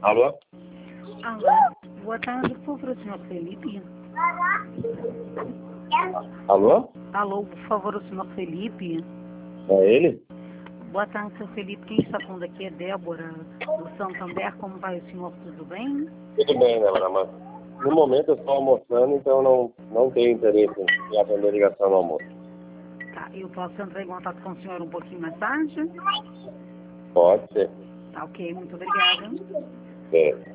Alô? Alô, boa tarde, por favor, o senhor Felipe. Alô? Alô, por favor, o senhor Felipe. É ele? Boa tarde, senhor Felipe. Quem está falando aqui é Débora, do Santander. Como vai o senhor? Tudo bem? Tudo bem, Débora, mas no momento eu estou almoçando, então não tenho interesse em atender ligação no almoço. Tá, eu posso entrar em contato com o senhor um pouquinho mais tarde? Pode ser. Tá, ok, muito obrigada. É.